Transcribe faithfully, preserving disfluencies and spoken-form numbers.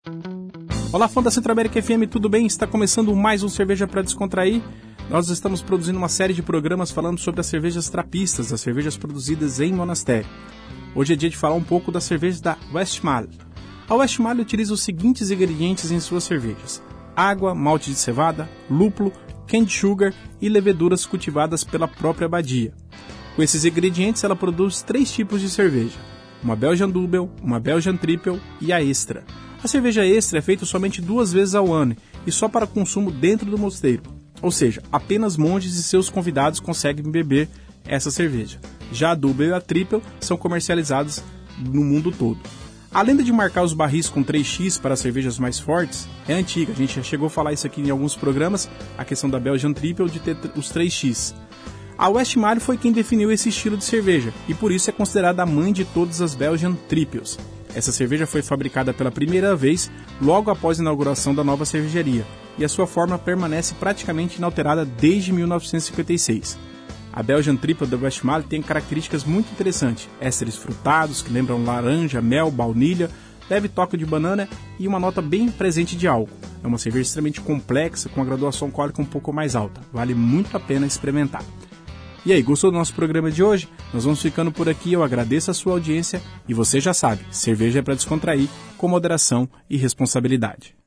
Olá, fã da Centro-América F M, tudo bem? Está começando mais um Cerveja para Descontrair. Nós estamos produzindo uma série de programas falando sobre as cervejas trapistas, as cervejas produzidas em monastério. Hoje é dia de falar um pouco das cervejas da Westmalle. A Westmalle utiliza os seguintes ingredientes em suas cervejas: água, malte de cevada, lúpulo, canned sugar e leveduras cultivadas pela própria abadia. Com esses ingredientes, ela produz três tipos de cerveja: uma Belgian Double, uma Belgian Triple e a Extra. A cerveja Extra é feita somente duas vezes ao ano e só para consumo dentro do mosteiro, ou seja, apenas monges e seus convidados conseguem beber essa cerveja. Já a Double e a Triple são comercializadas no mundo todo. A lenda de marcar os barris com três xis para cervejas mais fortes é antiga, a gente já chegou a falar isso aqui em alguns programas, a questão da Belgian Triple de ter os três xis. A Westmalle foi quem definiu esse estilo de cerveja e por isso é considerada a mãe de todas as Belgian Triples. Essa cerveja foi fabricada pela primeira vez logo após a inauguração da nova cervejaria e a sua forma permanece praticamente inalterada desde mil novecentos e cinquenta e seis. A Belgian Triple da Westmalle tem características muito interessantes: ésteres frutados que lembram laranja, mel, baunilha, leve toque de banana e uma nota bem presente de álcool. É uma cerveja extremamente complexa com a graduação alcoólica um pouco mais alta. Vale muito a pena experimentar. E aí, gostou do nosso programa de hoje? Nós vamos ficando por aqui, eu agradeço a sua audiência e você já sabe, cerveja é para descontrair, com moderação e responsabilidade.